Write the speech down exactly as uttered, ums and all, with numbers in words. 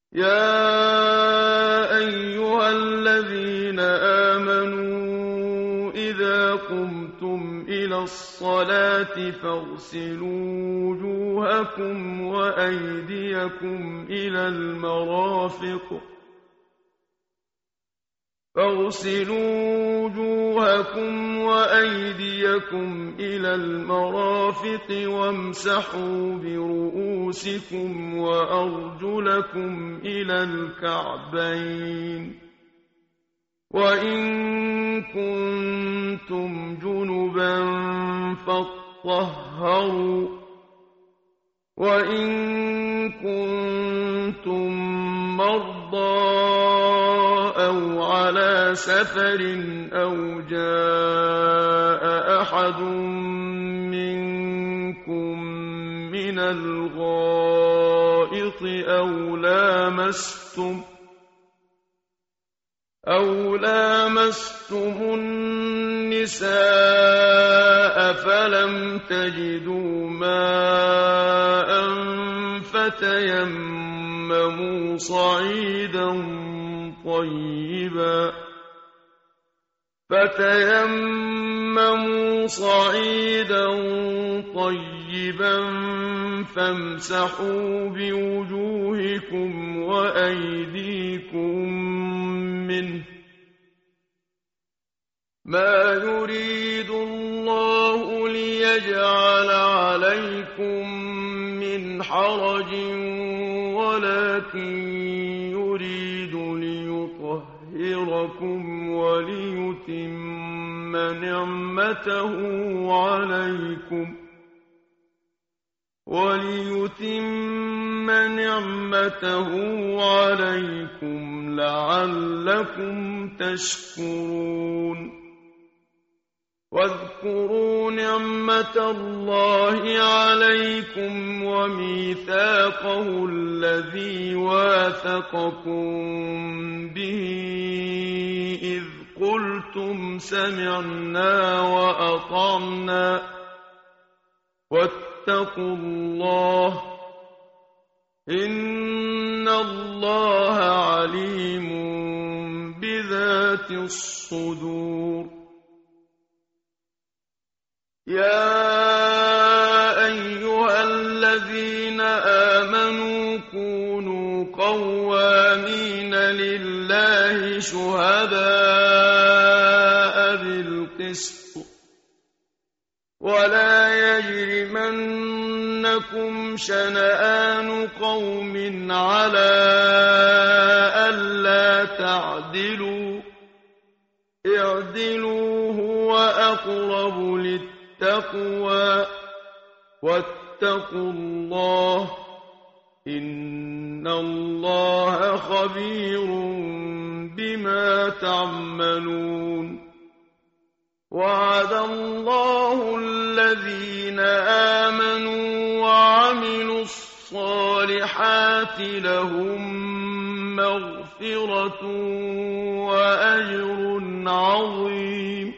يَا أَيُّهَا الَّذِينَ آمَنُوا إِذَا قُمْتُمْ إِلَى الصَّلَاةِ فَاغْسِلُوا وُجُوهَكُمْ وَأَيْدِيَكُمْ إِلَى الْمَرَافِقِ فاغسلوا وجوهكم وأيديكم إلى المرافق وامسحوا برؤوسكم وأرجلكم إلى الكعبين وإن كنتم جنبا فاطهروا وإن كنتم مرضى أو على سفر أو جاء أحد منكم من الغائط أو لامستم أو لامستم النساء فلم تجدوا ماء فتيمموا صعيدا طيبا فتيمموا صعيدا طيبا فامسحوا بوجوهكم وأيديكم منه ما يريد الله ليجعل عليكم من حرج ولكن يريد ليطهركم وليتم نعمته عليكم وليتم نعمته عليكم لعلكم تشكرون واذكروا نعمة الله عليكم وميثاقه الذي واثقكم به إذ قلتم سمعنا وأطعنا واتقوا الله إن الله عليم بذات الصدور يا أيها الذين آمنوا كونوا قوامين لله شهداء بالقسط ولا يجرمنكم شنآن قوم على ألا تعدلوا اعدلوا هو أقرب للتقوى واتقوا الله إن الله خبير بما تعملون وعد الله الذين آمنوا وعملوا الصالحات لهم مغفرة وأجر عظيم